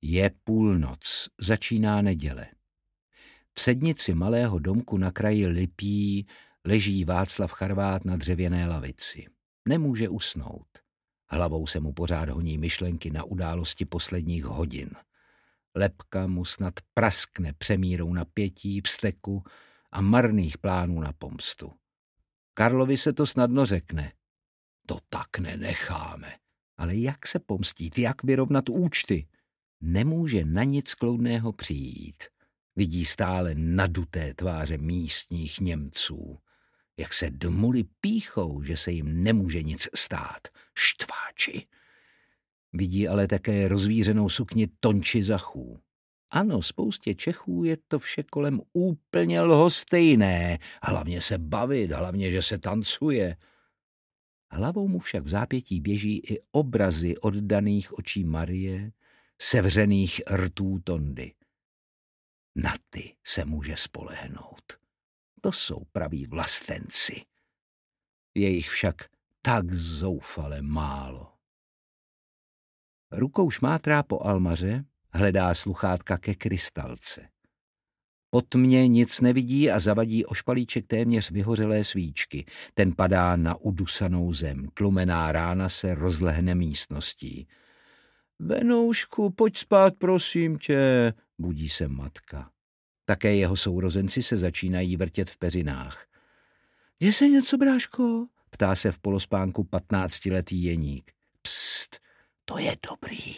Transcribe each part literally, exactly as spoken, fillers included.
Je půlnoc, začíná neděle. V sednici malého domku na kraji Lipí leží Václav Charvát na dřevěné lavici. Nemůže usnout. Hlavou se mu pořád honí myšlenky na události posledních hodin. Lebka mu snad praskne přemírou napětí, vzteku a marných plánů na pomstu. Karlovi se to snadno řekne. To tak nenecháme. Ale jak se pomstít, jak vyrovnat účty? Nemůže na nic kloudného přijít. Vidí stále naduté tváře místních Němců. Jak se dmuly pýchou, že se jim nemůže nic stát. Štváči. Vidí ale také rozvířenou sukni Tonči Zachů. Ano, spoustě Čechů je to vše kolem úplně lhostejné. Hlavně se bavit, hlavně, že se tancuje. Hlavou mu však v zápětí běží i obrazy oddaných očí Marie, sevřených rtů Tondy. Na ty se může spolehnout. To jsou praví vlastenci. Je jich však tak zoufale málo. Rukou šmátrá po almaře, hledá sluchátka ke krystalce. Po tmě nic nevidí a zavadí o špalíček téměř vyhořelé svíčky. Ten padá na udusanou zem. Tlumená rána se rozlehne místností. Venoušku, pojď spát, prosím tě, budí se matka. Také jeho sourozenci se začínají vrtět v peřinách. Je se něco, bráško? Ptá se v polospánku patnáctiletý Jeník. Pst, to je dobrý.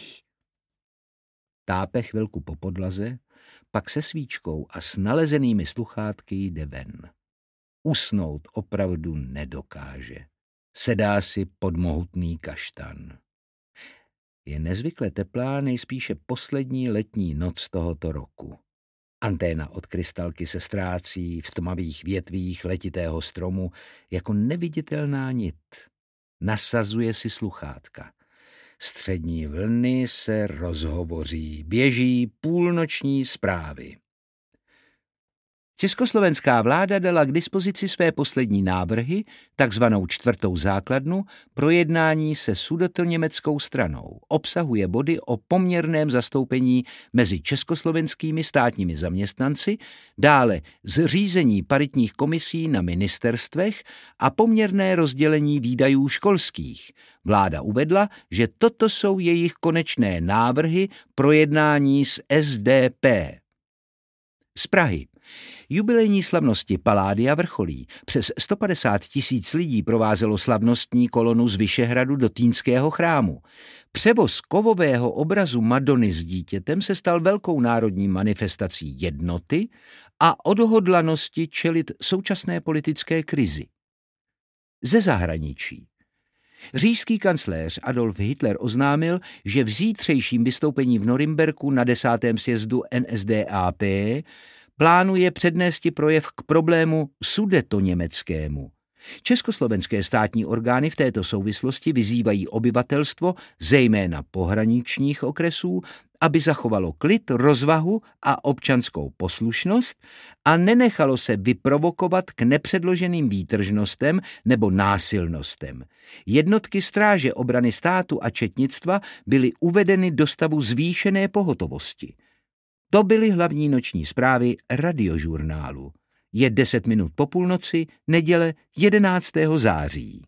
Tápe chvilku po podlaze, pak se svíčkou a s nalezenými sluchátky jde ven. Usnout opravdu nedokáže. Sedá si pod mohutný kaštan. Je nezvykle teplá nejspíše poslední letní noc tohoto roku. Anténa od krystalky se ztrácí v tmavých větvích letitého stromu jako neviditelná nit. Nasazuje si sluchátka. Střední vlny se rozhovoří, běží půlnoční zprávy. Československá vláda dala k dispozici své poslední návrhy, takzvanou čtvrtou základnu, pro jednání se sudetoněmeckou stranou. Obsahuje body o poměrném zastoupení mezi československými státními zaměstnanci, dále zřízení paritních komisí na ministerstvech a poměrné rozdělení výdajů školských. Vláda uvedla, že toto jsou jejich konečné návrhy pro jednání s S D P. Z Prahy. Jubilejní slavnosti Palladia vrcholí. Přes sto padesát tisíc lidí provázelo slavnostní kolonu z Vyšehradu do Týnského chrámu. Převoz kovového obrazu Madony s dítětem se stal velkou národní manifestací jednoty a odhodlanosti čelit současné politické krizi. Ze zahraničí. Říšský kancléř Adolf Hitler oznámil, že v zítřejším vystoupení v Norimberku na desátém sjezdu N S D A P plánuje přednésti projev k problému sudetoněmeckému. Československé státní orgány v této souvislosti vyzývají obyvatelstvo, zejména pohraničních okresů, aby zachovalo klid, rozvahu a občanskou poslušnost a nenechalo se vyprovokovat k nepředloženým výtržnostem nebo násilnostem. Jednotky stráže obrany státu a četnictva byly uvedeny do stavu zvýšené pohotovosti. To byly hlavní noční zprávy radiožurnálu. Je deset minut po půlnoci, neděle jedenáctého září.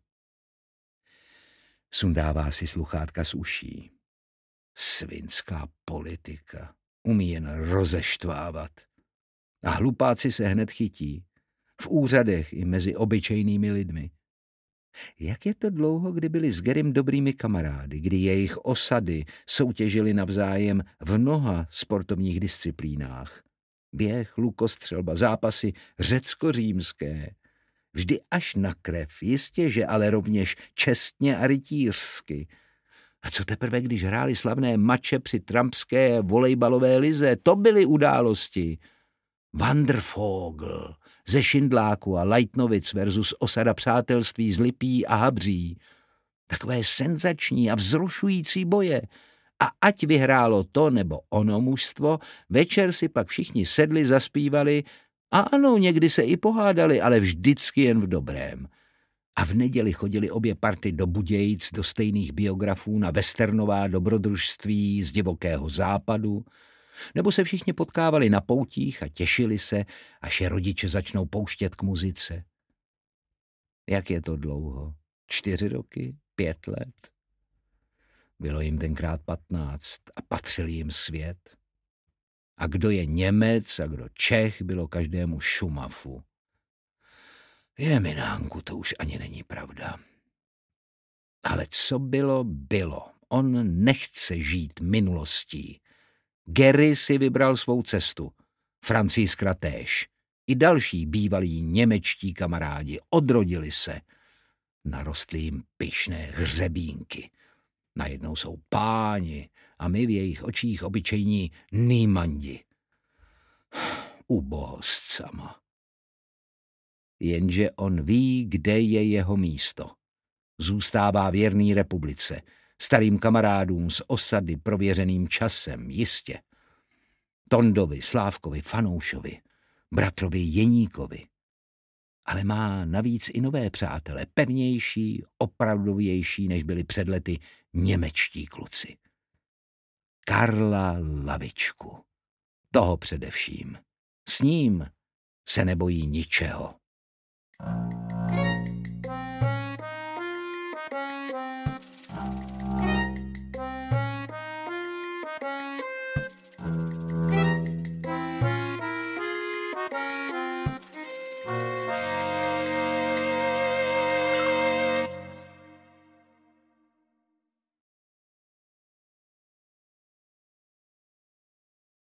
Sundává si sluchátka z uší. Svinská politika. Umí jen rozeštvávat. A hlupáci se hned chytí. V úřadech i mezi obyčejnými lidmi. Jak je to dlouho, kdy byli s Gerym dobrými kamarády, kdy jejich osady soutěžily navzájem v mnoha sportovních disciplínách. Běh, lukostřelba, zápasy řecko-římské. Vždy až na krev, jistě, že ale rovněž čestně a rytířsky. A co teprve, když hráli slavné mače při trampské volejbalové lize, to byly události. Wandervogel ze Šindláku a Leitnovic versus osada přátelství z Lipí a Habří. Takové senzační a vzrušující boje. A ať vyhrálo to nebo ono mužstvo, večer si pak všichni sedli, zaspívali a ano, někdy se i pohádali, ale vždycky jen v dobrém. A v neděli chodili obě party do Budějic do stejných biografů na westernová dobrodružství z divokého západu, nebo se všichni potkávali na poutích a těšili se, až je rodiče začnou pouštět k muzice. Jak je to dlouho? Čtyři roky? Pět let? Bylo jim tenkrát patnáct a patřil jim svět. A kdo je Němec a kdo Čech, bylo každému šumafu. Je, Minánku, to už ani není pravda. Ale co bylo, bylo. On nechce žít minulostí. Gary si vybral svou cestu. Františka též. I další bývalí němečtí kamarádi odrodili se. Narostly jim pyšné hřebínky. Najednou jsou páni a my v jejich očích obyčejní nýmandi. Ubohost sama. Jenže on ví, kde je jeho místo. Zůstává věrný republice, starým kamarádům z osady prověřeným časem, jistě. Tondovi, Slávkovi, Fanoušovi, bratrovi Jeníkovi. Ale má navíc i nové přátele, pevnější, opravdovější, než byli před lety němečtí kluci. Karla Lavičku. Toho především. S ním se nebojí ničeho. Thank you.